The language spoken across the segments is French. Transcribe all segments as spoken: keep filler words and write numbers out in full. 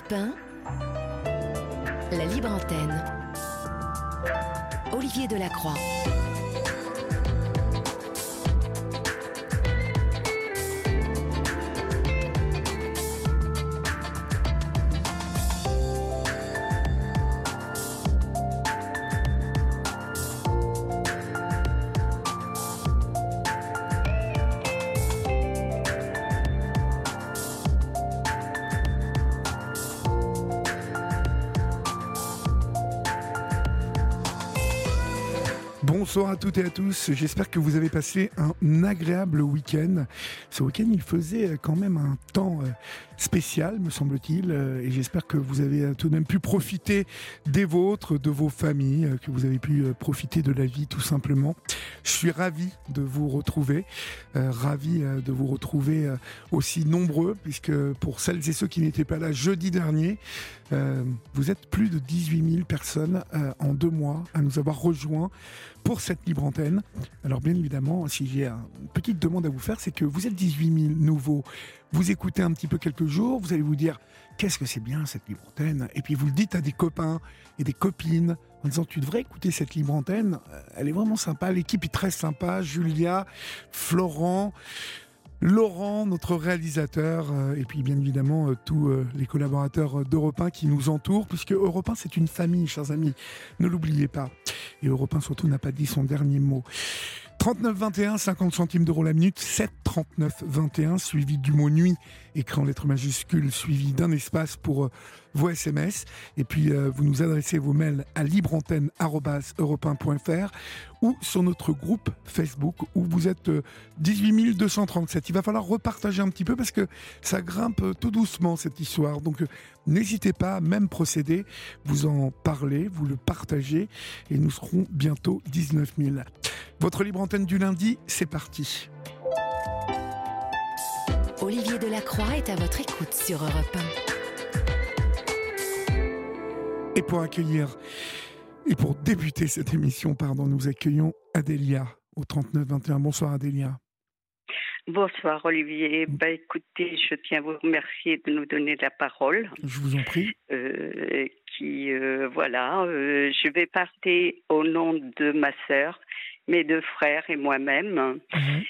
Europe un, la libre antenne. Olivier Delacroix. Bonsoir à toutes et à tous, j'espère que vous avez passé un agréable week-end. Ce week-end, il faisait quand même un temps spécial, me semble-t-il, et j'espère que vous avez tout de même pu profiter des vôtres, de vos familles, que vous avez pu profiter de la vie tout simplement. Je suis ravi de vous retrouver, euh, ravi de vous retrouver aussi nombreux, puisque pour celles et ceux qui n'étaient pas là jeudi dernier, euh, vous êtes plus de dix-huit mille personnes euh, en deux mois à nous avoir rejoints pour cette libre antenne. Alors bien évidemment, si j'ai une petite demande à vous faire, c'est que vous êtes dix-huit mille nouveaux, vous écoutez un petit peu quelques jours, vous allez vous dire qu'est-ce que c'est bien cette libre antenne, et puis vous le dites à des copains et des copines en disant tu devrais écouter cette libre antenne, elle est vraiment sympa, l'équipe est très sympa, Julia, Florent, Laurent, notre réalisateur, euh, et puis bien évidemment euh, tous euh, les collaborateurs d'Europe un qui nous entourent, puisque Europe un c'est une famille, chers amis, ne l'oubliez pas. Et Europe un surtout n'a pas dit son dernier mot. trente-neuf vingt et un, cinquante centimes d'euros la minute, sept trente-neuf vingt et un, suivi du mot nuit, écrit en lettres majuscules, suivi d'un espace pour euh, vos S M S. Et puis euh, vous nous adressez vos mails à libreantenne arobase europe un point f r ou sur notre groupe Facebook où vous êtes euh, dix-huit mille deux cent trente-sept. Il va falloir repartager un petit peu parce que ça grimpe euh, tout doucement cette histoire. Donc euh, n'hésitez pas à même procéder, vous en parlez, vous le partagez et nous serons bientôt dix-neuf mille. Votre libre antenne du lundi, c'est parti. Olivier Delacroix est à votre écoute sur Europe un. Et pour accueillir, et pour débuter cette émission, pardon, nous accueillons Adélia au trente-neuf vingt et un. Bonsoir Adélia. Bonsoir Olivier. Bah, écoutez, je tiens à vous remercier de nous donner la parole. Je vous en prie. Euh, qui, euh, voilà, euh, je vais parler au nom de ma sœur, mes deux frères et moi-même. Mmh.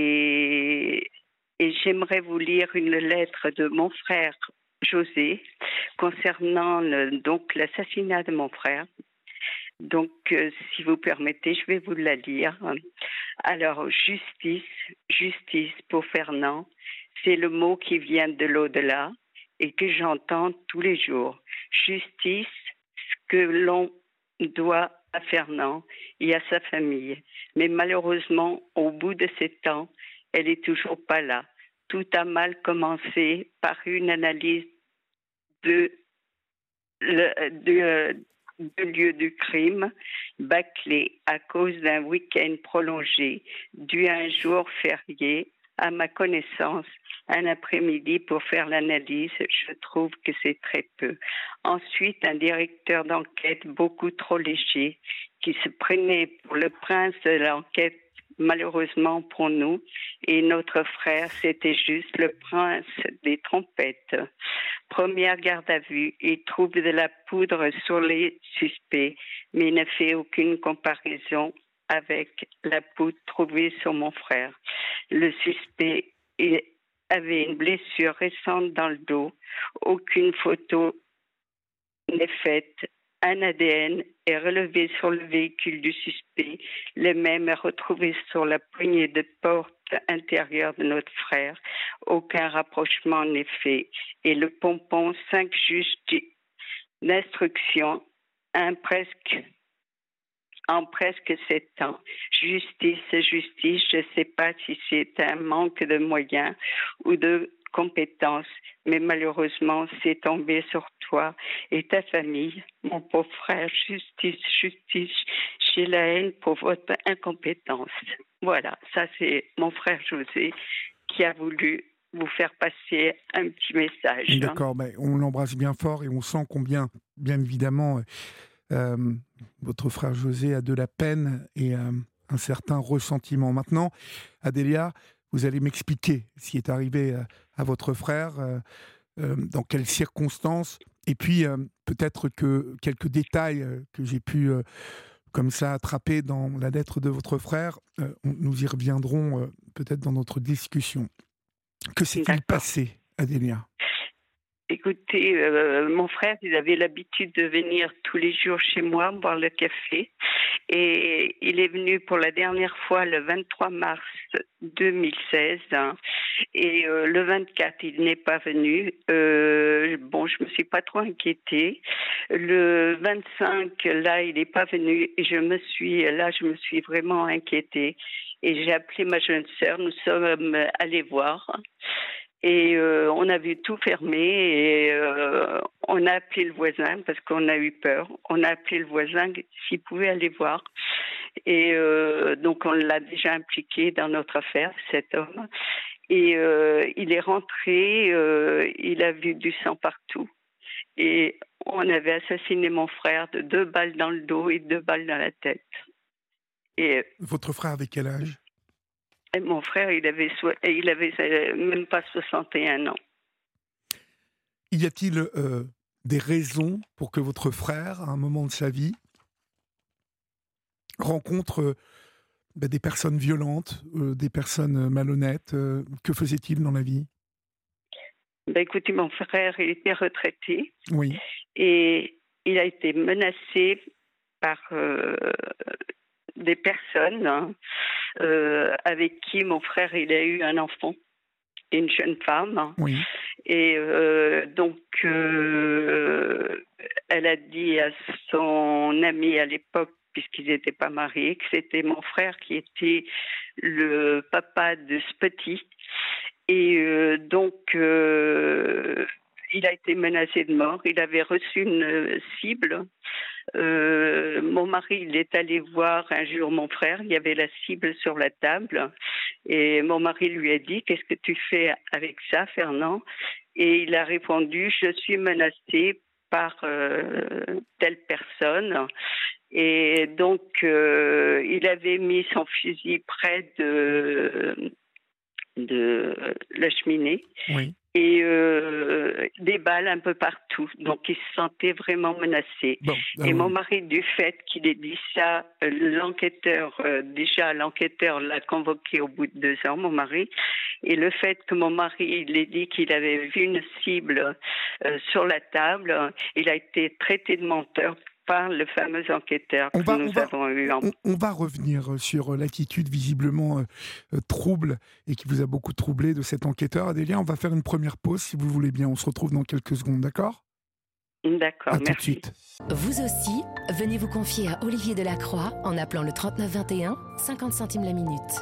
Et, et j'aimerais vous lire une lettre de mon frère José concernant le, donc l'assassinat de mon frère. Donc, euh, si vous permettez, je vais vous la lire. Alors, justice, justice pour Fernand, c'est le mot qui vient de l'au-delà et que j'entends tous les jours. Justice, ce que l'on doit à Fernand et à sa famille. Mais malheureusement, au bout de ces temps, elle est toujours pas là. Tout a mal commencé par une analyse de, le, de, de lieu du crime bâclé à cause d'un week-end prolongé dû à un jour férié. À ma connaissance, un après-midi pour faire l'analyse, je trouve que c'est très peu. Ensuite, un directeur d'enquête beaucoup trop léger qui se prenait pour le prince de l'enquête, malheureusement pour nous, et notre frère, c'était juste le prince des trompettes. Première garde à vue, il trouve de la poudre sur les suspects, mais ne fait aucune comparaison avec la poudre trouvée sur mon frère. Le suspect avait une blessure récente dans le dos. Aucune photo n'est faite. Un A D N est relevé sur le véhicule du suspect. Le même est retrouvé sur la poignée de porte intérieure de notre frère. Aucun rapprochement n'est fait. Et le pompon, cinq juges d'instruction, un presque en presque sept ans. Justice, justice, je ne sais pas si c'est un manque de moyens ou de compétences, mais malheureusement, c'est tombé sur toi et ta famille, mon pauvre frère. Justice, justice, j'ai la haine pour votre incompétence. Voilà, ça c'est mon frère José qui a voulu vous faire passer un petit message. D'accord, ben, on l'embrasse bien fort et on sent combien, bien évidemment, Euh, votre frère José a de la peine et euh, un certain ressentiment. Maintenant, Adélia, vous allez m'expliquer ce qui est arrivé à, à votre frère, euh, euh, dans quelles circonstances Et puis, euh, peut-être que quelques détails euh, que j'ai pu, euh, comme ça, attraper dans la lettre de votre frère, euh, on- nous y reviendrons euh, peut-être dans notre discussion. Que s'est-il D'accord. passé, Adélia? Écoutez, euh, mon frère, il avait l'habitude de venir tous les jours chez moi boire le café. Et il est venu pour la dernière fois le vingt-trois mars deux mille seize. Hein, et euh, le vingt-quatre, il n'est pas venu. Euh, bon, je me suis pas trop inquiétée. Le vingt-cinq, là, il n'est pas venu. Et je me suis, là, je me suis vraiment inquiétée. Et j'ai appelé ma jeune sœur. Nous sommes allés voir. Et euh, on a vu tout fermé et euh, on a appelé le voisin parce qu'on a eu peur. On a appelé le voisin s'il pouvait aller voir. Et euh, donc on l'a déjà impliqué dans notre affaire, cet homme. Et euh, il est rentré, euh, il a vu du sang partout. Et on avait assassiné mon frère de deux balles dans le dos et deux balles dans la tête. Et Votre frère avait quel âge? Et mon frère, il avait, so- il avait euh, même pas soixante et un ans. Y a-t-il euh, des raisons pour que votre frère, à un moment de sa vie, rencontre euh, ben, des personnes violentes, euh, des personnes malhonnêtes? euh, Que faisait-il dans la vie? Ben, écoutez, mon frère, il était retraité Oui, et il a été menacé par euh, des personnes hein, euh, avec qui mon frère, il a eu un enfant, une jeune femme. oui. Et euh, donc, euh, elle a dit à son ami à l'époque, puisqu'ils n'étaient pas mariés, que c'était mon frère qui était le papa de ce petit. Et euh, donc, euh, il a été menacé de mort. Il avait reçu une cible. Euh, mon mari, il est allé voir un jour mon frère. Il y avait la cible sur la table. Et mon mari lui a dit, qu'est-ce que tu fais avec ça, Fernand? Et il a répondu, je suis menacé par euh, telle personne. Et donc, euh, il avait mis son fusil près de, de la cheminée. Oui. Et euh, des balles un peu partout. Donc, il se sentait vraiment menacé. Bon, Et euh, mon mari, du fait qu'il ait dit ça, euh, l'enquêteur, euh, déjà, l'enquêteur l'a convoqué au bout de deux ans, mon mari. Et le fait que mon mari, il ait dit qu'il avait vu une cible euh, sur la table, il a été traité de menteur par le fameux enquêteur on que va, nous on va, avons eu en... on, on va revenir sur l'attitude visiblement euh, euh, trouble et qui vous a beaucoup troublé de cet enquêteur. Adélia, on va faire une première pause si vous voulez bien. On se retrouve dans quelques secondes, d'accord? D'accord, À tout de merci. suite. Vous aussi, venez vous confier à Olivier Delacroix en appelant le trente-neuf vingt et un, cinquante centimes la minute.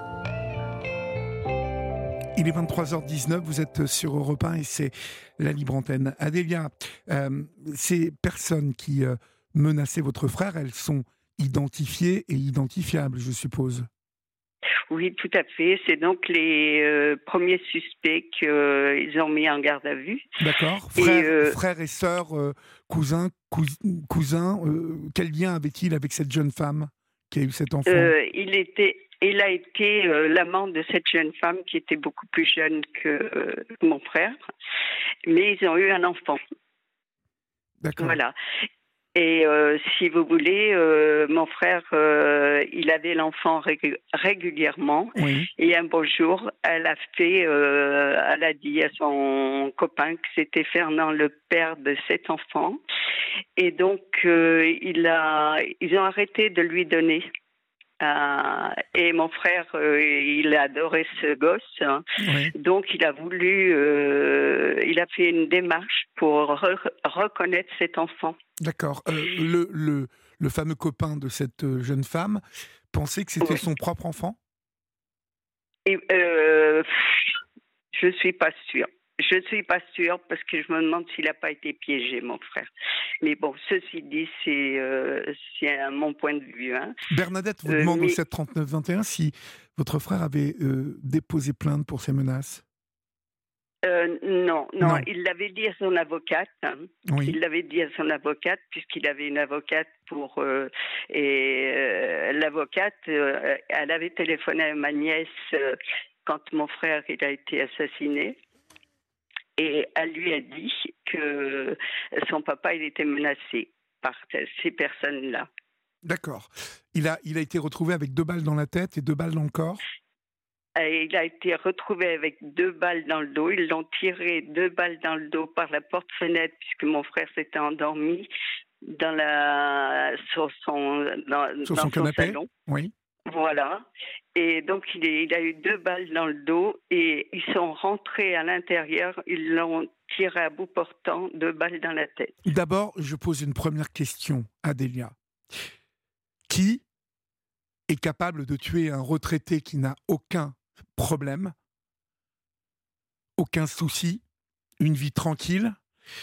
Il est vingt-trois heures dix-neuf, vous êtes sur Europe un et c'est la libre antenne. Adélia, euh, ces personnes qui euh, menaçaient votre frère, elles sont identifiées et identifiables, je suppose. Oui, tout à fait. C'est donc les euh, premiers suspects qu'ils ont mis en garde à vue. D'accord. Et, Frères, euh, frères et sœurs, euh, cousins, cous- cousins, euh, quel lien avait-il avec cette jeune femme qui a eu cet enfant? euh, il était, il a été euh, l'amant de cette jeune femme qui était beaucoup plus jeune que euh, mon frère, mais ils ont eu un enfant. D'accord. Voilà. Et euh, si vous voulez, euh, mon frère, euh, il avait l'enfant régu- régulièrement. Oui. Et un beau jour, elle a fait, euh, elle a dit à son copain que c'était Fernand le père de cet enfant. Et donc, euh, il a, ils ont arrêté de lui donner. Euh, et mon frère, euh, il a adoré ce gosse, hein. Oui. Donc il a voulu, euh, il a fait une démarche pour re- reconnaître cet enfant. D'accord. Euh, le, le, le fameux copain de cette euh, jeune femme pensait que c'était Oui. son propre enfant? Et, euh, je suis pas sûre. Je ne suis pas sûre parce que je me demande s'il n'a pas été piégé, mon frère. Mais bon, ceci dit, c'est, euh, c'est un- mon point de vue. Hein. Bernadette vous Euh, demande au mais- sept trente-neuf vingt et un si votre frère avait euh, déposé plainte pour ces menaces. Euh, non, non, Non. il l'avait dit à son avocate. Hein. Oui. Il l'avait dit à son avocate, puisqu'il avait une avocate pour... Euh, et euh, l'avocate, euh, elle avait téléphoné à ma nièce euh, quand mon frère il a été assassiné. et elle lui a dit que son papa, il était menacé par ces personnes-là. D'accord. Il a, il a été retrouvé avec deux balles dans la tête et deux balles dans le corps? Et il a été retrouvé avec deux balles dans le dos. Ils l'ont tiré deux balles dans le dos par la porte-fenêtre puisque mon frère s'était endormi dans la, sur son, dans, sur dans son, son canapé. salon. Oui. Voilà. Et donc, il, est, il a eu deux balles dans le dos et ils sont rentrés à l'intérieur. Ils l'ont tiré à bout portant, deux balles dans la tête. D'abord, je pose une première question, Adélia. Qui est capable de tuer un retraité qui n'a aucun problème, aucun souci, une vie tranquille,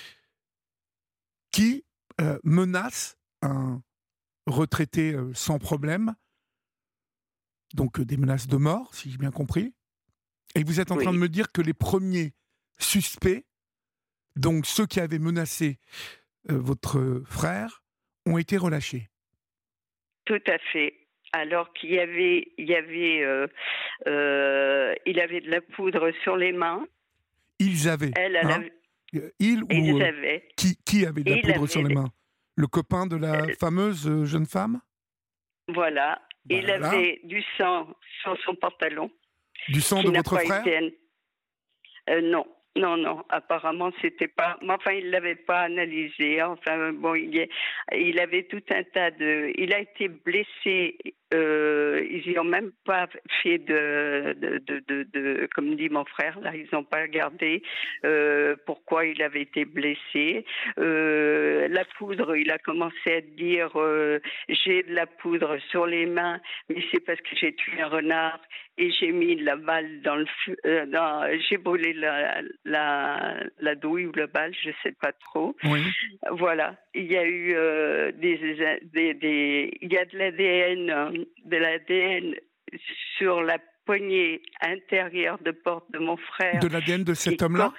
qui euh, menace un retraité euh, sans problème, donc euh, des menaces de mort, si j'ai bien compris. Et vous êtes en oui. train de me dire que les premiers suspects, donc ceux qui avaient menacé euh, votre frère, ont été relâchés. Tout à fait. Alors qu'il y avait, il y avait, euh, euh, il avait de la poudre sur les mains. Ils avaient. Elle, elle hein avait. Il ou Ils avaient. Qui, qui avait de la il poudre avait... sur les mains? Le copain de la euh... fameuse jeune femme? Voilà. Bah, il avait du sang sur son pantalon. Du sang de votre frère? Été... Euh, non. Non, non, apparemment, c'était pas... Mais enfin, il l'avait pas analysé. Enfin, bon, il, est... il avait tout un tas de... Il a été blessé. Euh, ils n'ont même pas fait de, de, de, de, de... Comme dit mon frère, là, ils n'ont pas regardé euh, pourquoi il avait été blessé. Euh, la poudre, il a commencé à dire euh, j'ai de la poudre sur les mains, mais c'est parce que j'ai tué un renard et j'ai mis la balle dans le feu. Euh, dans... J'ai brûlé la... La, la douille ou la balle, je ne sais pas trop. Oui. Voilà. Il y a eu euh, des, des, des... Il y a de l'A D N, de l'A D N sur la poignée intérieure de porte de mon frère. De l'A D N de cet homme-là?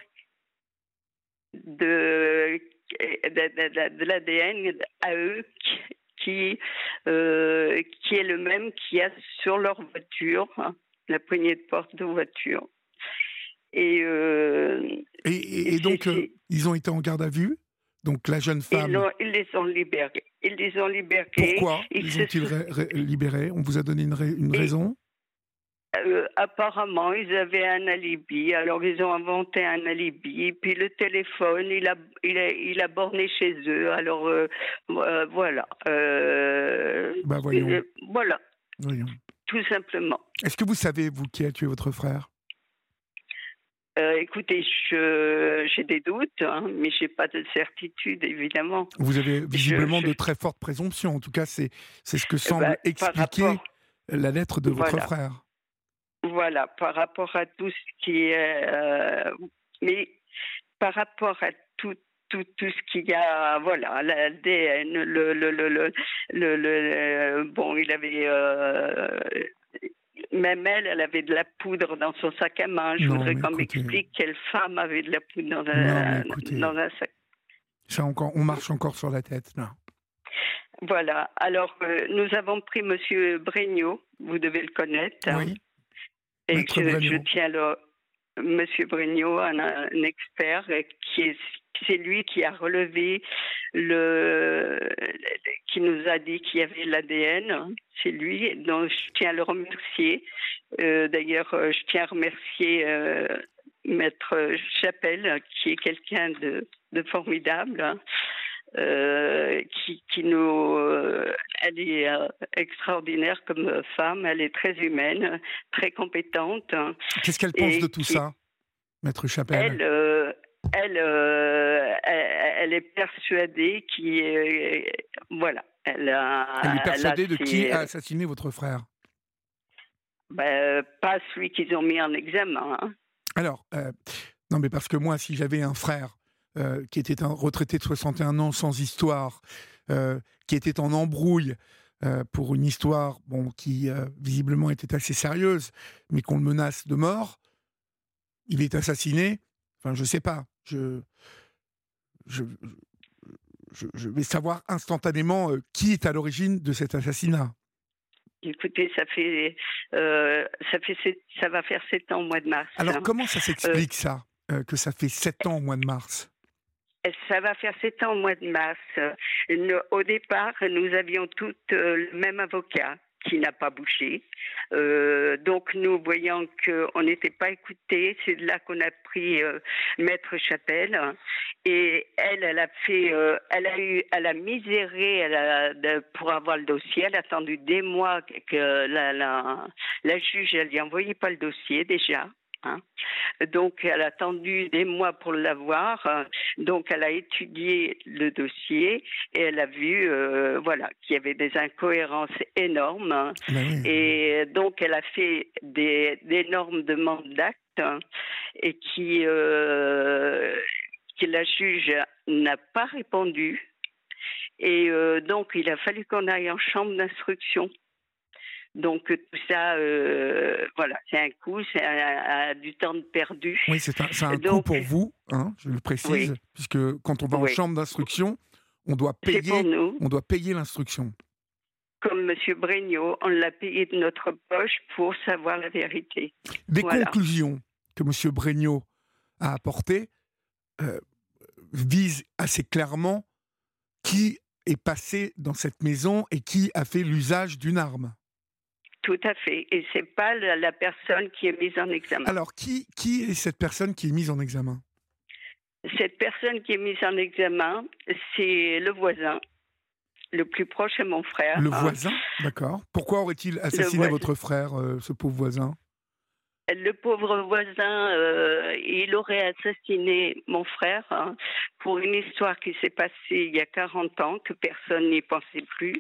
De, de, de, de l'A D N à eux qui, euh, qui est le même qu'il y a sur leur voiture, hein, la poignée de porte de voiture. Et, euh, et, et, et donc, euh, ils ont été en garde à vue? Donc, la jeune femme... Ils, ils les ont libérés. Ils les ont libérés. Pourquoi ils les ont-ils ré- ré- libérés? On vous a donné une, ra- une et, raison? euh, Apparemment, ils avaient un alibi. Alors, ils ont inventé un alibi. Puis, le téléphone, il a, il a, il a borné chez eux. Alors, euh, euh, voilà. Euh, bah, voyons. Euh, voilà. Voyons. Tout simplement. Est-ce que vous savez, vous, qui a tué votre frère? Euh, écoutez, je, j'ai des doutes, hein, mais je n'ai pas de certitude, évidemment. Vous avez visiblement je, je... de très fortes présomptions. En tout cas, c'est, c'est ce que semble bah, expliquer rapport... la lettre de votre voilà. frère. Voilà, par rapport à tout ce qui est... Euh, mais par rapport à tout, tout, tout ce qu'il y a... Voilà, l'A D N, le... le, le, le, le, le bon, il avait... Euh, Même elle, elle avait de la poudre dans son sac à main. Je non, voudrais qu'on écoutez... m'explique quelle femme avait de la poudre dans, non, un, écoutez... dans un sac. Ça encore, on marche encore sur la tête, là. Voilà. Alors, euh, nous avons pris Monsieur Bregnaud, vous devez le connaître. Oui. Et Maître que Bregnaud. je tiens là, Monsieur Bregnaud, un, un expert, qui est, c'est lui qui a relevé le, qui nous a dit qu'il y avait l'A D N. C'est lui, donc je tiens à le remercier. Euh, d'ailleurs, je tiens à remercier euh, Maître Chapelle, qui est quelqu'un de, de formidable, hein, euh, qui, qui nous, euh, elle est euh, extraordinaire comme femme. Elle est très humaine, très compétente. Hein, Qu'est-ce qu'elle pense de tout qui, ça, Maître Chapelle? Elle. Euh, Elle, euh, elle, elle est persuadée qu'il est... Voilà. Elle, a, elle est persuadée elle a de qui a assassiné votre frère? Ben, pas celui qu'ils ont mis en examen. Hein. Alors, euh, non mais parce que moi, si j'avais un frère euh, qui était un retraité de soixante et un ans sans histoire, euh, qui était en embrouille euh, pour une histoire bon, qui euh, visiblement était assez sérieuse, mais qu'on le menace de mort, il est assassiné. Enfin, je sais pas. Je, je, je, je vais savoir instantanément euh, qui est à l'origine de cet assassinat. Écoutez, ça fait, euh, ça fait, sept, ça va faire sept ans au mois de mars. Alors, hein. comment ça s'explique, euh, ça? euh, que ça fait sept ans au mois de mars? Ça va faire sept ans au mois de mars. Nous, au départ, nous avions toutes euh, le même avocat qui n'a pas bougé. Euh, donc, nous voyant qu'on n'était pas écoutés, c'est de là qu'on a pris euh, Maître Chapelle. Et elle, elle a fait, euh, elle a eu, elle a miséré elle a, de, pour avoir le dossier. Elle a attendu des mois que la, la, la juge, elle lui envoyait pas le dossier déjà. Hein. Donc, elle a attendu des mois pour l'avoir. Donc, elle a étudié le dossier et elle a vu, euh, voilà, qu'il y avait des incohérences énormes. Hein. Oui. Et donc, elle a fait des, d'énormes demandes d'actes hein, et qui, euh, que la juge n'a pas répondu. Et euh, donc, il a fallu qu'on aille en chambre d'instruction. Donc tout ça, euh, voilà, c'est un coût, c'est un, un, du temps de perdu. Oui, c'est un, c'est un Donc, coût pour vous, hein, je le précise, oui. puisque quand on va Oui. en chambre d'instruction, on doit payer, on doit payer l'instruction. Comme M. Bregnaud, on l'a payé de notre poche pour savoir la vérité. Des voilà. conclusions que M. Bregnaud a apportées euh, visent assez clairement qui est passé dans cette maison et qui a fait l'usage d'une arme. Tout à fait. Et ce n'est pas la, la personne qui est mise en examen. Alors, qui, qui est cette personne qui est mise en examen? Cette personne qui est mise en examen, c'est le voisin. Le plus proche est mon frère. Le hein. voisin, d'accord. Pourquoi aurait-il assassiné votre frère, euh, ce pauvre voisin? Le pauvre voisin, euh, il aurait assassiné mon frère hein, pour une histoire qui s'est passée il y a quarante ans, que personne n'y pensait plus.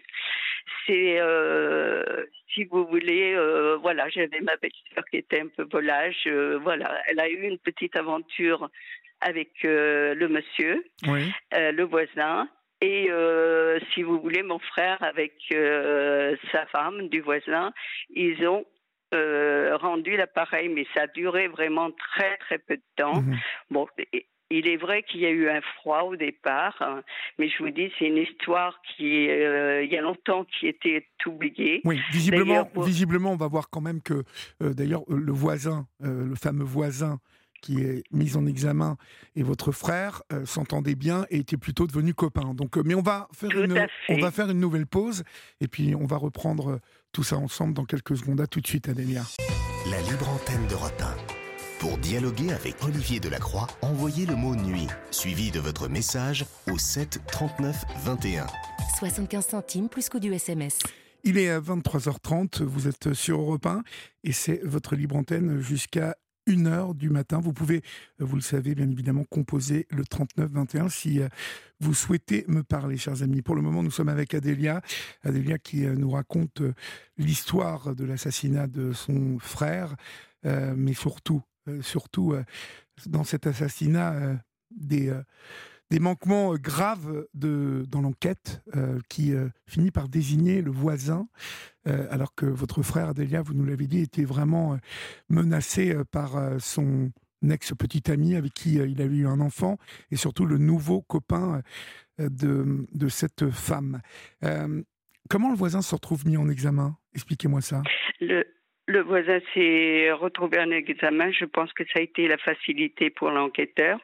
C'est, euh, si vous voulez, euh, voilà, j'avais ma belle-sœur qui était un peu volage. Euh, voilà, elle a eu une petite aventure avec euh, le monsieur, oui. euh, le voisin. Et euh, si vous voulez, mon frère avec euh, sa femme du voisin, ils ont euh, rendu l'appareil, mais ça a duré vraiment très très peu de temps. Mmh. Bon, il est vrai qu'il y a eu un froid au départ, hein, mais je vous dis, c'est une histoire qui, euh, il y a longtemps, qui était oubliée. Oui, visiblement, pour... visiblement, on va voir quand même que, euh, d'ailleurs, le voisin, euh, le fameux voisin qui est mis en examen, et votre frère euh, s'entendaient bien et étaient plutôt devenus copains. Donc, euh, mais on va faire tout une, on va faire une nouvelle pause et puis on va reprendre euh, tout ça ensemble dans quelques secondes. À tout de suite, Adélia. La libre antenne d'Europe un. Pour dialoguer avec Olivier Delacroix, envoyez le mot nuit suivi de votre message au sept trente-neuf vingt et un. soixante-quinze centimes plus coût du S M S. Il est à vingt-trois heures trente. Vous êtes sur Europe un et c'est votre libre antenne jusqu'à une heure du matin. Vous pouvez, vous le savez, bien évidemment, composer le trente-neuf vingt et un si vous souhaitez me parler, chers amis. Pour le moment, nous sommes avec Adélia. Adélia qui nous raconte l'histoire de l'assassinat de son frère, euh, mais surtout, euh, surtout euh, dans cet assassinat, euh, des... Euh, des manquements graves de, dans l'enquête euh, qui euh, finit par désigner le voisin, euh, alors que votre frère, Adélia, vous nous l'avez dit, était vraiment euh, menacé euh, par euh, son ex-petit ami avec qui euh, il avait eu un enfant, et surtout le nouveau copain euh, de, de cette femme. Euh, comment le voisin se retrouve mis en examen? Expliquez-moi ça. Le... Le voisin s'est retrouvé en examen. Je pense que ça a été la facilité pour l'enquêteur.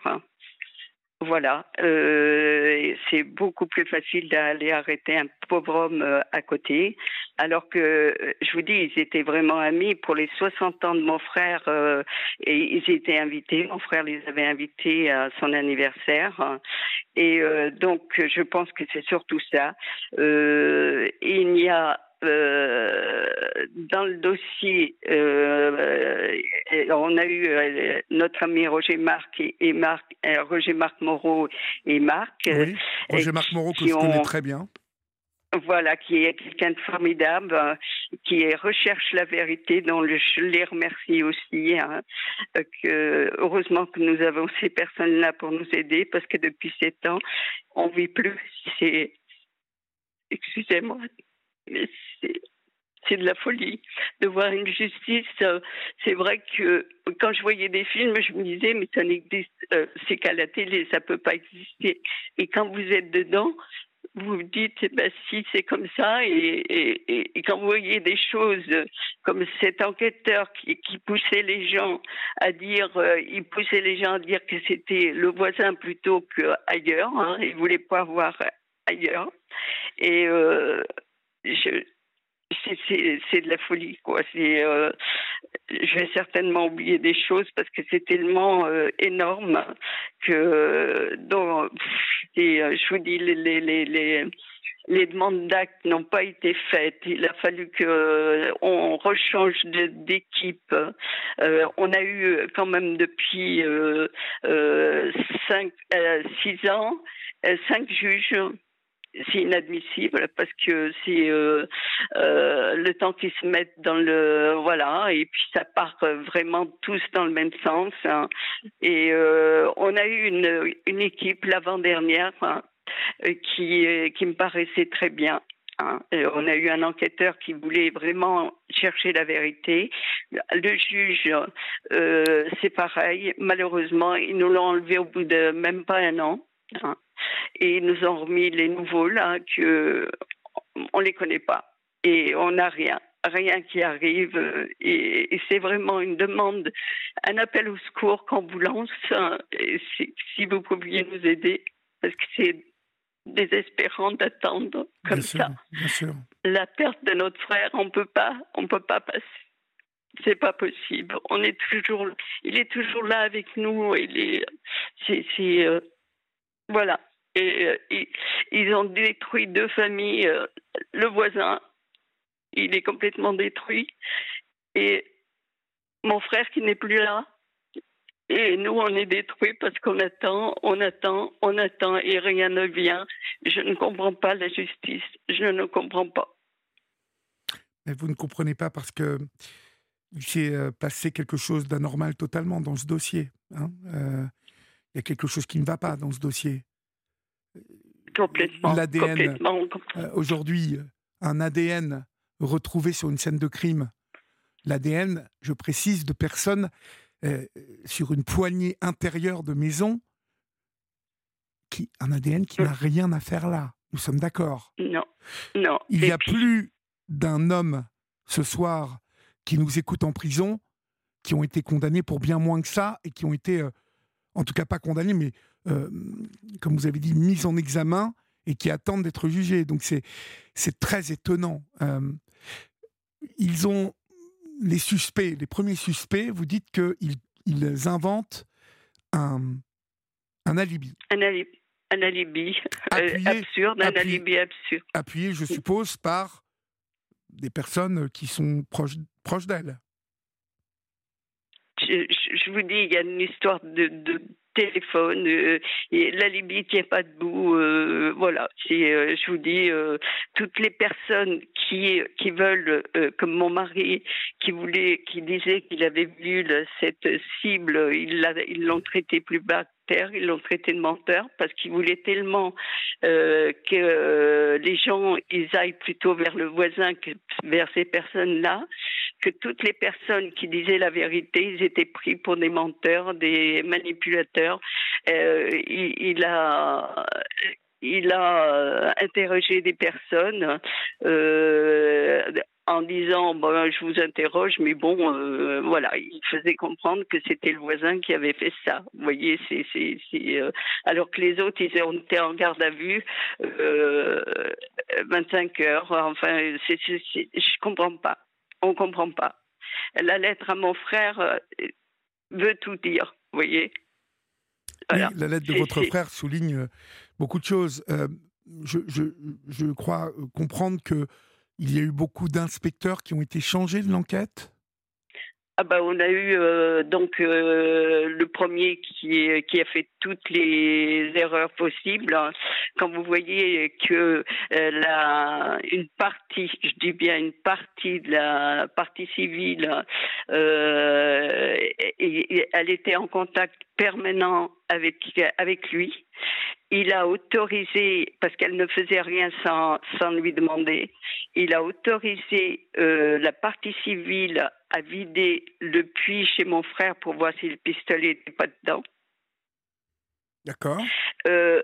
Voilà, euh, c'est beaucoup plus facile d'aller arrêter un pauvre homme euh, à côté, alors que, je vous dis, ils étaient vraiment amis. Pour les soixante ans de mon frère, euh, et ils étaient invités, mon frère les avait invités à son anniversaire, et euh, donc je pense que c'est surtout ça. Euh, il n'y a Euh, dans le dossier, euh, on a eu euh, notre ami Roger Marc et, et Marc, euh, Roger Marc Moreau et Marc. Oui, Roger Marc Moreau que je connais très bien. Voilà, qui est quelqu'un de formidable, euh, qui recherche la vérité, dont le, je les remercie aussi. Hein, que, heureusement que nous avons ces personnes-là pour nous aider, parce que depuis sept ans, on ne vit plus. C'est... Excusez-moi. Mais c'est, c'est de la folie de voir une justice. Euh, c'est vrai que quand je voyais des films, je me disais, mais ça n'existe, euh, c'est qu'à la télé, ça peut pas exister. Et quand vous êtes dedans, vous vous dites, eh ben, si c'est comme ça, et, et, et quand vous voyez des choses comme cet enquêteur qui, qui poussait les gens à dire, euh, il poussait les gens à dire que c'était le voisin plutôt qu'ailleurs, hein, il voulait pas voir ailleurs, et euh, je, c'est, c'est, c'est de la folie, quoi. C'est, euh, je vais certainement oublier des choses parce que c'est tellement euh, énorme que, donc, et, euh, je vous dis, les, les, les, les, les demandes d'actes n'ont pas été faites. Il a fallu que euh, on rechange de, d'équipe. Euh, on a eu quand même depuis euh, euh, cinq, euh, six ans, euh, cinq juges. C'est inadmissible parce que c'est euh, euh, le temps qu'ils se mettent dans le voilà, et puis ça part vraiment tous dans le même sens, hein. Et euh, on a eu une, une équipe l'avant-dernière, hein, qui qui me paraissait très bien, hein. Et on a eu un enquêteur qui voulait vraiment chercher la vérité. Le juge, euh, c'est pareil. Malheureusement, ils nous l'ont enlevé au bout de même pas un an, hein. Et ils nous ont remis les nouveaux là, que on les connaît pas et on n'a rien, rien qui arrive, et, et c'est vraiment une demande, un appel au secours qu'on vous lance, hein, et si, si vous pouviez nous aider, parce que c'est désespérant d'attendre comme bien sûr, ça. Bien sûr. La perte de notre frère, on peut pas, on peut pas passer. C'est pas possible. On est toujours, il est toujours là avec nous. Il est, c'est, c'est euh, voilà. Et euh, ils, ils ont détruit deux familles. Euh, le voisin, il est complètement détruit. Et mon frère qui n'est plus là. Et nous, on est détruits parce qu'on attend, on attend, on attend et rien ne vient. Je ne comprends pas la justice. Je ne comprends pas. Mais vous ne comprenez pas parce que il s'est euh, passé quelque chose d'anormal totalement dans ce dossier, hein. Euh, il y a quelque chose qui ne va pas dans ce dossier. Complètement. L'A D N, complètement. Euh, aujourd'hui, un A D N retrouvé sur une scène de crime. L'A D N, je précise, de personnes euh, sur une poignée intérieure de maison, qui, un A D N qui n'a rien à faire là. Nous sommes d'accord. Non, non. Il n'y a puis... plus d'un homme ce soir qui nous écoute en prison, qui ont été condamnés pour bien moins que ça, et qui ont été, euh, en tout cas pas condamnés, mais, euh, comme vous avez dit, mis en examen, et qui attendent d'être jugés. Donc c'est, c'est très étonnant. Euh, ils ont, les suspects, les premiers suspects, vous dites qu'ils ils inventent un, un alibi. Un alibi, un alibi appuyé, euh, absurde, un appuyé, alibi absurde. Appuyé, je suppose, par des personnes qui sont proches, proches d'elle. Je, je, je vous dis, il y a une histoire de, de téléphone, euh, et l'alibi ne tient pas debout, euh, voilà. C'est, euh, je vous dis, euh, toutes les personnes qui, qui veulent, euh, comme mon mari, qui voulait, qui disait qu'il avait vu le, cette cible, ils, l'a, ils l'ont traité plus bas que terre, ils l'ont traité de menteur, parce qu'ils voulaient tellement euh, que euh, les gens ils aillent plutôt vers le voisin que vers ces personnes-là, que toutes les personnes qui disaient la vérité, ils étaient pris pour des menteurs, des manipulateurs. Euh, il, il a... Il a interrogé des personnes euh, en disant bon, je vous interroge, mais bon, euh, voilà, il faisait comprendre que c'était le voisin qui avait fait ça. Vous voyez, c'est, c'est, c'est euh, alors que les autres, ils ont été en garde à vue euh, vingt-cinq heures. Enfin, c'est, c'est, c'est, je comprends pas. On comprend pas. La lettre à mon frère euh, veut tout dire. Vous voyez. Voilà. Oui, la lettre de c'est, votre c'est... frère souligne beaucoup de choses. Euh, je, je, je crois comprendre qu'il y a eu beaucoup d'inspecteurs qui ont été changés de l'enquête. Ah bah on a eu euh, donc euh, le premier qui, qui a fait toutes les erreurs possibles. Quand vous voyez que euh, la, une partie, je dis bien une partie de la partie civile, euh, et, et, elle était en contact permanent avec, avec lui. Il a autorisé, parce qu'elle ne faisait rien sans, sans lui demander, il a autorisé euh, la partie civile à vider le puits chez mon frère pour voir si le pistolet n'était pas dedans. D'accord. Euh,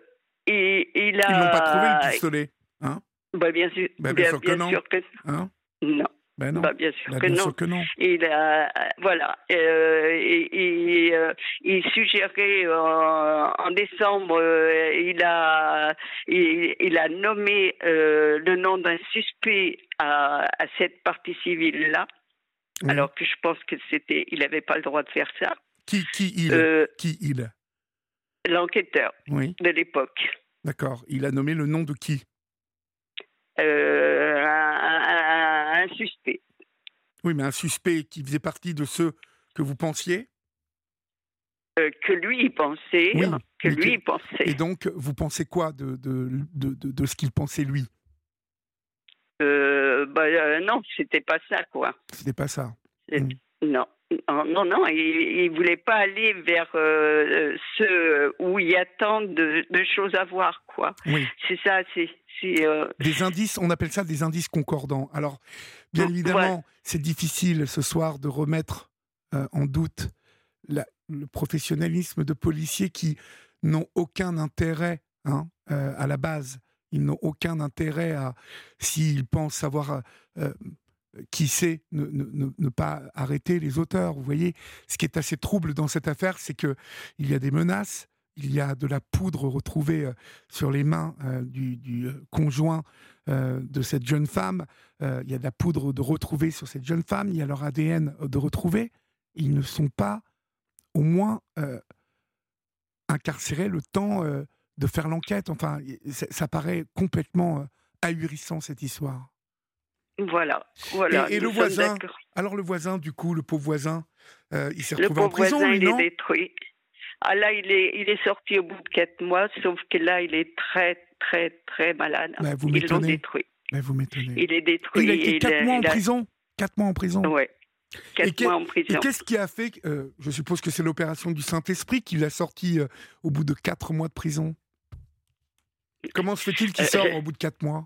et il a... Ils n'ont pas trouvé le pistolet, hein? Bah, bien sûr, bah, bien, bien, sûr que bien non. sûr que Hein? non. Ben non. Bah, bien sûr, bah, que, bien non. sûr que non. Il a, voilà, euh, et, et, euh, il suggérait euh, en décembre, euh, il a, il, il a nommé euh, le nom d'un suspect à, à cette partie civile là, Oui. alors que je pense que c'était, il n'avait pas le droit de faire ça. Qui, qui il Euh, Qui il L'enquêteur Oui. de l'époque. D'accord. Il a nommé le nom de qui? Euh, un, un, un suspect. Oui, mais un suspect qui faisait partie de ceux que vous pensiez? Euh, que lui il pensait, Oui, que mais lui que- il pensait. Et donc, vous pensez quoi de, de, de, de, de ce qu'il pensait lui? Euh, bah, euh, non, c'était pas ça, quoi. C'était pas ça. C'est- Mm. Non, non, non, non, il, il voulait pas aller vers euh, ce où il y a tant de, de choses à voir, quoi. Oui. C'est ça, c'est... c'est, euh, Des indices, on appelle ça des indices concordants. Alors, bien Mm, évidemment, voilà. c'est difficile ce soir de remettre euh, en doute la- le professionnalisme de policiers qui n'ont aucun intérêt hein, euh, à la base. Ils n'ont aucun intérêt à, s'ils pensent savoir euh, qui c'est, ne, ne, ne- ne pas arrêter les auteurs. Vous voyez, ce qui est assez trouble dans cette affaire, c'est que il y a des menaces, il y a de la poudre retrouvée euh, sur les mains euh, du, du, euh, conjoint euh, de cette jeune femme. Euh, il y a de la poudre de retrouvée sur cette jeune femme. Il y a leur A D N de retrouver. Ils ne sont pas, au moins, euh, incarcérés le temps euh, de faire l'enquête. Enfin, ça, ça paraît complètement euh, ahurissant cette histoire. Voilà, voilà. Et, et le nous sommes voisin, d'accord. alors le voisin, du coup, le pauvre voisin, euh, il s'est Le retrouvé en pauvre prison, voisin, lui, il est non? détruit. Ah là, il est, il est sorti au bout de quatre mois, sauf que là, il est très, très, très malade. Bah, vous Ils l'ont m'étonnez. détruit. Mais vous m'étonnez. Il est Et détruit. il a été et quatre il a- mois en il a- prison. Quatre mois en prison. Ouais, Et quatre qu'est- mois en Et prison. qu'est-ce qui a fait, que, euh, je suppose que c'est l'opération du Saint-Esprit qui l'a sorti euh, au bout de quatre mois de prison. Comment se fait-il qu'il Euh, sort je- au bout de quatre mois?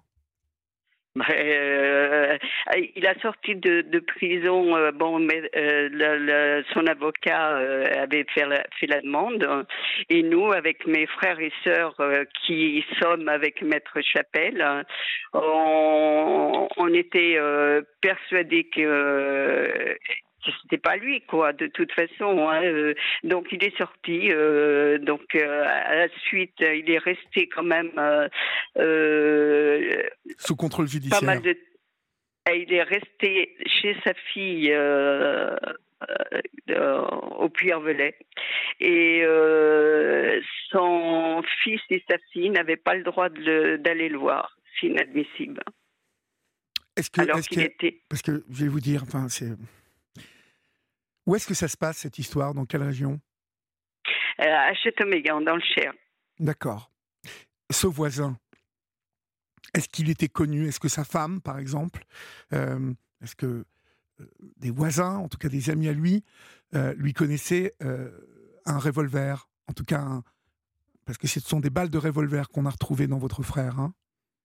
Euh, il a sorti de, de prison. euh, bon, mais euh, le- le- son avocat euh, avait fait la, fait la demande, et nous, avec mes frères et sœurs euh, qui sommes avec Maître Chapelle, euh, on, on était euh, persuadés que euh, que c'était pas lui, quoi, de toute façon. Hein, euh, donc il est sorti. Euh, donc euh, à la suite, il est resté quand même. Euh, euh, Sous contrôle pas judiciaire. mal de. Et il est resté chez sa fille euh, euh, au Puy-en-Velay. Et euh, son fils et sa fille n'avaient pas le droit de le- d'aller le voir. C'est inadmissible. Est-ce que, Alors est-ce qu'il que- était parce que je vais vous dire, enfin, c'est. Où est-ce que ça se passe cette histoire? Dans quelle région? euh, à Châteaumeillan, dans le Cher. D'accord. Ce voisin, est-ce qu'il était connu? Est-ce que sa femme, par exemple, euh, est-ce que euh, des voisins, en tout cas des amis à lui, euh, lui connaissaient euh, un revolver? En tout cas, un- parce que ce sont des balles de revolver qu'on a retrouvées dans votre frère. Hein.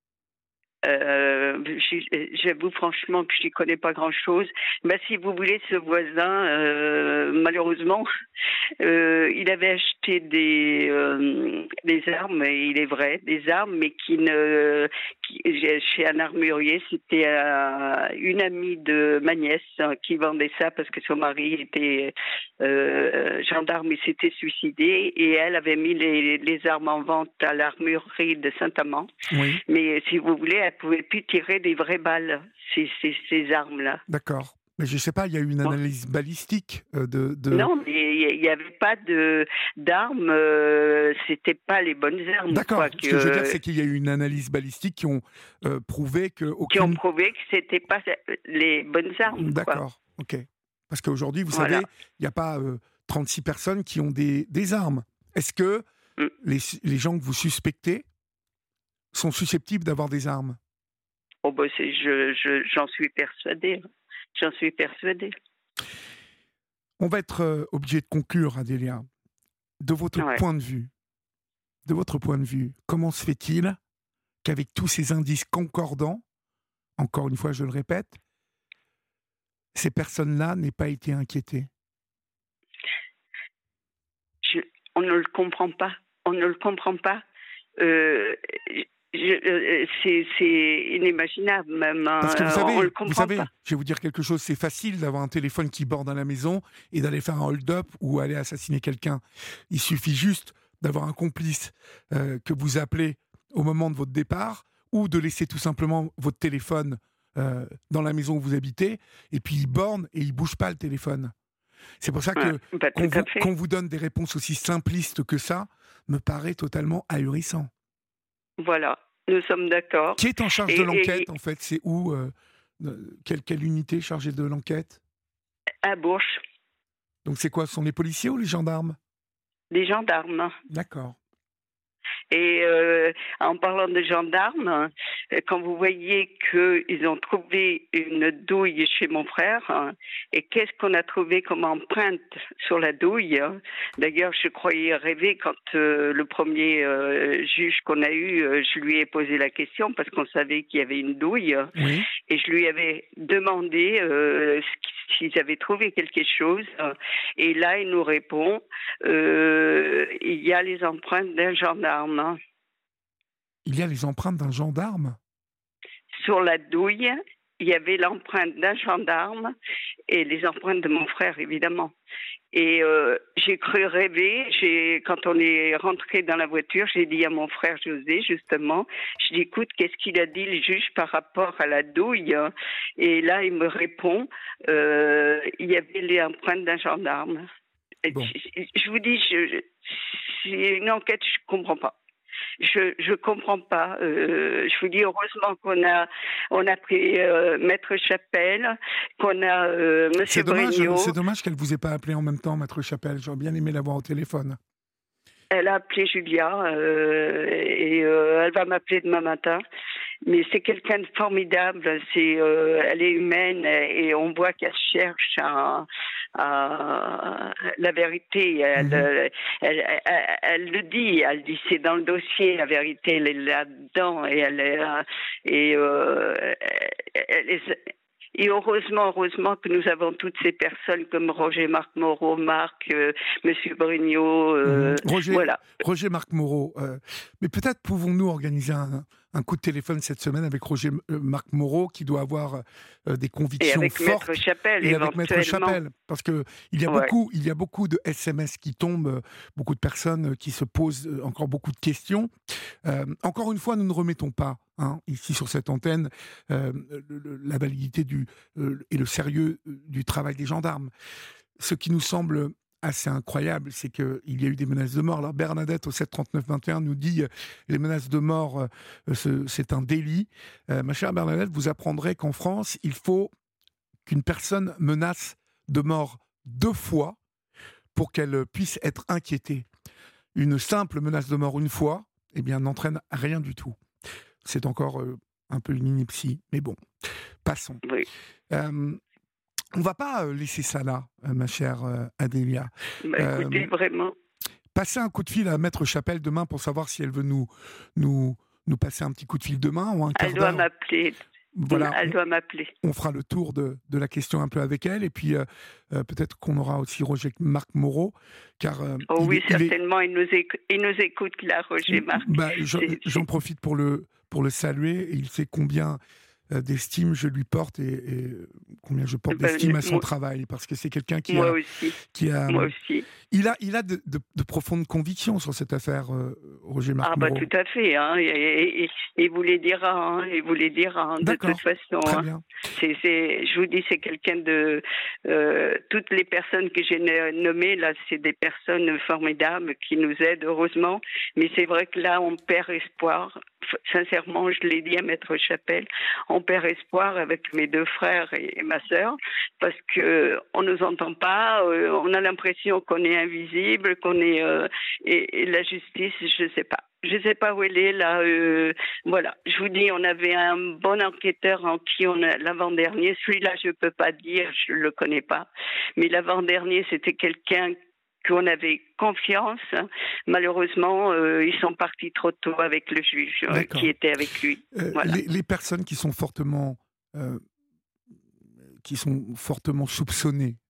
Euh, j'y- J'avoue franchement que je n'y connais pas grand-chose. Mais si vous voulez, ce voisin, euh, malheureusement, euh, il avait acheté des, euh, des armes, et il est vrai, des armes, mais qui ne, qui, chez un armurier, c'était euh, une amie de ma nièce hein, qui vendait ça parce que son mari était euh, gendarme, il s'était suicidé, et elle avait mis les, les armes en vente à l'armurerie de Saint-Amand. Oui, Mais si vous voulez, elle ne pouvait plus tirer des vraies balles, ces, ces, ces armes-là. d'accord. Mais je ne sais pas, il y a eu une Bon. analyse balistique euh, de, de... Non, mais il n'y avait pas de, d'armes, euh, c'était pas les bonnes armes. D'accord. quoi, Ce que je veux dire, que- c'est qu'il y a eu une analyse balistique qui ont euh, prouvé que qui ont aucune... prouvé que c'était pas les bonnes armes. quoi. D'accord, ok. Parce qu'aujourd'hui, vous Voilà. savez, il n'y a pas euh, trente-six personnes qui ont des, des armes. Est-ce que Mm. les, les gens que vous suspectez sont susceptibles d'avoir des armes? Oh, bah, c'est, je, je, j'en suis persuadée. J'en suis persuadée. On va être euh, obligé de conclure, Adélia. De votre Ouais. point de vue, de votre point de vue, comment se fait-il qu'avec tous ces indices concordants, encore une fois, je le répète, ces personnes-là n'aient pas été inquiétées? Je- on ne le comprend pas. On ne le comprend pas. euh, je, c'est, c'est inimaginable même. Parce que vous savez, on le comprend vous savez pas. je vais vous dire quelque chose, c'est facile d'avoir un téléphone qui borde à la maison et d'aller faire un hold-up ou aller assassiner quelqu'un. Il suffit juste d'avoir un complice euh, que vous appelez au moment de votre départ ou de laisser tout simplement votre téléphone euh, dans la maison où vous habitez et puis il borne et il bouge pas le téléphone. C'est pour ça que Ouais, bah, qu'on, vous, fait. qu'on vous donne des réponses aussi simplistes que ça me paraît totalement ahurissant. Voilà, nous sommes d'accord. Qui est en charge et, de l'enquête, et, en fait? C'est où euh, quelle, quelle unité chargée de l'enquête? À Bourges. Donc c'est quoi? Ce sont les policiers ou les gendarmes? Les gendarmes. D'accord. Et euh, en parlant de gendarmes, quand vous voyez qu'ils ont trouvé une douille chez mon frère, et qu'est-ce qu'on a trouvé comme empreinte sur la douille? D'ailleurs, je croyais rêver quand euh, le premier euh, juge qu'on a eu, euh, je lui ai posé la question parce qu'on savait qu'il y avait une douille, Oui. et je lui avais demandé euh, s'ils avaient trouvé quelque chose. Et là, il nous répond, euh, il y a les empreintes d'un gendarme. Il y a les empreintes d'un gendarme? Sur la douille, il y avait l'empreinte d'un gendarme et les empreintes de mon frère, évidemment. Et euh, j'ai cru rêver. J'ai, quand on est rentré dans la voiture, j'ai dit à mon frère José, justement, je dis, écoute, qu'est-ce qu'il a dit le juge par rapport à la douille? Et là, il me répond, euh, il y avait les empreintes d'un gendarme. Bon. Je, je vous dis, je, c'est une enquête, je ne comprends pas. Je je comprends pas. Euh, je vous dis heureusement qu'on a on a pris euh, Maître Chapelle, qu'on a euh, Monsieur Brignot. C'est dommage qu'elle vous ait pas appelé en même temps, Maître Chapelle. J'aurais bien aimé l'avoir au téléphone. Elle a appelé Julia euh, et euh, elle va m'appeler demain matin. Mais c'est quelqu'un de formidable. C'est, euh, elle est humaine et on voit qu'elle cherche à, à la vérité. Elle, mmh. elle, elle, elle, elle le dit. Elle dit c'est dans le dossier. La vérité, elle est là-dedans et elle est et euh, elle est. Et heureusement, heureusement que nous avons toutes ces personnes comme Roger Marc Moreau, Marc, euh, Monsieur Brignot, euh, mmh. Roger, voilà. Roger Marc Moreau. Euh, mais peut-être pouvons-nous organiser un, un coup de téléphone cette semaine avec Roger euh, Marc Moreau qui doit avoir euh, des convictions et avec fortes. Maître Chapelle, et avec Maître Chapelle, parce que il y a ouais. beaucoup, il y a beaucoup de S M S qui tombent, beaucoup de personnes qui se posent encore beaucoup de questions. Euh, encore une fois, nous ne remettons pas. Hein, ici sur cette antenne, euh, le, le, la validité du, euh, et le sérieux du travail des gendarmes. Ce qui nous semble assez incroyable, c'est qu'il y a eu des menaces de mort. Alors Bernadette au sept trente-neuf vingt et un nous dit euh, les menaces de mort, euh, ce, c'est un délit. Euh, ma chère Bernadette, vous apprendrez qu'en France, il faut qu'une personne menace de mort deux fois pour qu'elle puisse être inquiétée. Une simple menace de mort une fois, eh bien, n'entraîne rien du tout. C'est encore euh, un peu une ineptie, mais bon, passons. Oui. Euh, on ne va pas laisser ça là, euh, ma chère euh, Adélia. Bah, écoutez, euh, vraiment. Passez un coup de fil à Maître Chapelle demain pour savoir si elle veut nous, nous, nous passer un petit coup de fil demain ou un quart Elle doit d'heure. m'appeler. Voilà, elle on, doit m'appeler. On fera le tour de, de la question un peu avec elle et puis euh, euh, peut-être qu'on aura aussi Roger Marc Moreau. Car, euh, oh oui, il est, certainement, il, est... il, nous écoute, il nous écoute, là, Roger Marc. Bah, j'en, j'en profite pour le, pour le saluer. Il sait combien euh, d'estime je lui porte et, et combien je porte bah, d'estime à son moi, travail, parce que c'est quelqu'un qui moi a... Aussi. Qui a moi aussi. Il a, il a de, de, de profondes convictions sur cette affaire, euh, Roger Marc Ah bah Moreau. tout à fait, hein. et, et, et, il vous les dira, hein. il vous les dira, hein, de toute façon. Très hein. bien. C'est, c'est, je vous dis, c'est quelqu'un de... Euh, toutes les personnes que j'ai nommées, là, c'est des personnes formidables qui nous aident, heureusement. Mais c'est vrai que là, on perd espoir. Sincèrement, je l'ai dit à Maître Chapelle, on perd espoir avec mes deux frères et ma sœur, parce que on nous entend pas, euh, on a l'impression qu'on est invisible, qu'on est euh, et, et la justice, je sais pas. Je sais pas où elle est là. Euh, voilà, je vous dis, on avait un bon enquêteur en qui on a l'avant-dernier. Celui-là, je peux pas dire, je le connais pas. Mais l'avant-dernier, c'était quelqu'un qu'on avait confiance. Malheureusement, euh, ils sont partis trop tôt avec le juge euh, qui était avec lui. Euh, voilà. les, les personnes qui sont fortement, euh, qui sont fortement soupçonnées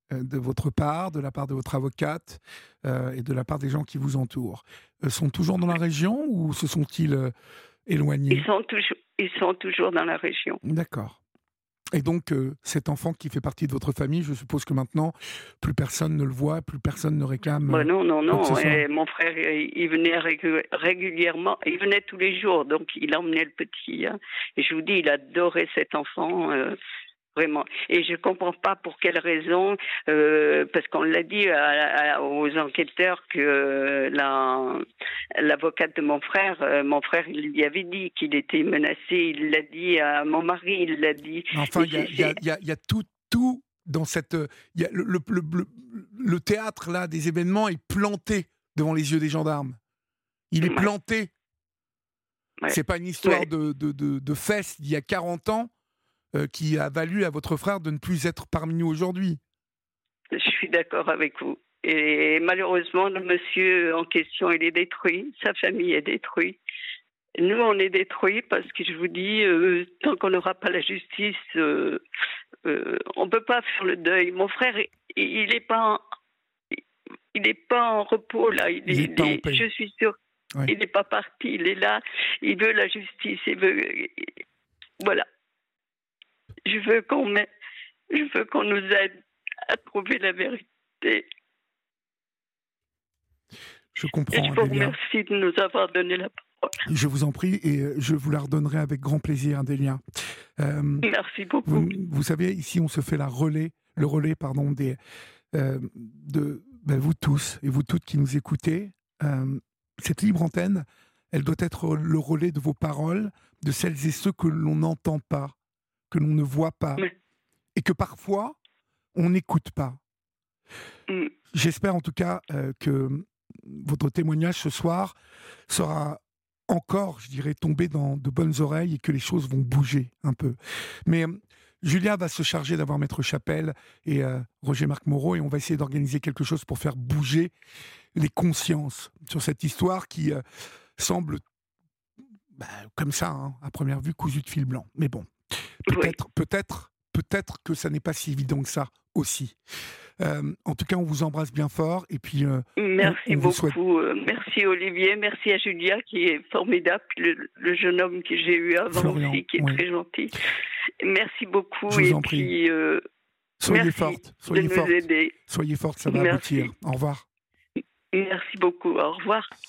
euh, de votre part, de la part de votre avocate euh, et de la part des gens qui vous entourent, euh, sont toujours dans la région ou se sont-ils euh, éloignés? Ils sont toujours, ils sont toujours dans la région. D'accord. Et donc, euh, cet enfant qui fait partie de votre famille, je suppose que maintenant, plus personne ne le voit, plus personne ne réclame. Bah non, non, quoi que ce non. soit. Et mon frère, il il venait régu- régulièrement, il venait tous les jours, donc il emmenait le petit. Hein. Et je vous dis, il adorait cet enfant, euh, vraiment. Et je comprends pas pour quelle raison, euh, parce qu'on l'a dit à- à- aux enquêteurs que euh, la, l'avocate de mon frère, euh, mon frère, il lui avait dit qu'il était menacé. Il l'a dit à mon mari, il l'a dit. Mais enfin, Et il y a, c'est- il y a- c'est- il y a- il y a tout, tout dans cette. euh, il y a le, le- le- le- le théâtre là des événements est planté devant les yeux des gendarmes. Il est Ouais. planté. Ouais. C'est pas une histoire Ouais. de, de, de, de fesse d'il y a quarante ans euh, qui a valu à votre frère de ne plus être parmi nous aujourd'hui. Je suis d'accord avec vous. Et malheureusement, le monsieur en question, il est détruit. Sa famille est détruite. Nous, on est détruits parce que je vous dis, euh, tant qu'on n'aura pas la justice, euh, euh, on ne peut pas faire le deuil. Mon frère, il n'est pas, en- il n'est pas en repos là. Il, Il est- est pas en il est- paix. je suis sûre, Ouais. il n'est pas parti. Il est là. Il veut la justice. Il veut, voilà. Je veux qu'on mette, je veux qu'on nous aide à trouver la vérité. Je Et comprends, je vous Adélia. remercie de nous avoir donné la parole. Je vous en prie et euh, je vous la redonnerai avec grand plaisir, Adélia. Euh, Merci beaucoup. vous, vous savez, ici, on se fait la relais, le relais, pardon, des, euh, de ben, vous tous et vous toutes qui nous écoutez. Euh, cette libre antenne, elle doit être le relais de vos paroles, de celles et ceux que l'on n'entend pas, que l'on ne voit pas, Oui. et que parfois, on n'écoute pas. Mm. J'espère en tout cas euh, que votre témoignage ce soir sera encore, je dirais, tombé dans de bonnes oreilles et que les choses vont bouger un peu. Mais euh, Julia va se charger d'avoir Maître Chapelle et euh, Roger-Marc Moreau et on va essayer d'organiser quelque chose pour faire bouger les consciences sur cette histoire qui euh, semble, bah, comme ça, hein, à première vue, cousue de fil blanc. Mais bon, peut-être, oui. peut-être, peut-être que ça n'est pas si évident que ça aussi. Euh, en tout cas, on vous embrasse bien fort et puis. Euh, merci on, on beaucoup. Souhaite... Merci Olivier, merci à Julia qui est formidable, le, le jeune homme que j'ai eu avant Florian, aussi qui est oui. très gentil. Merci beaucoup. Je vous et en prie. puis, euh, soyez merci forte, soyez de forte, nous aider. soyez forte, ça va merci. aboutir. Au revoir. Merci beaucoup. Au revoir.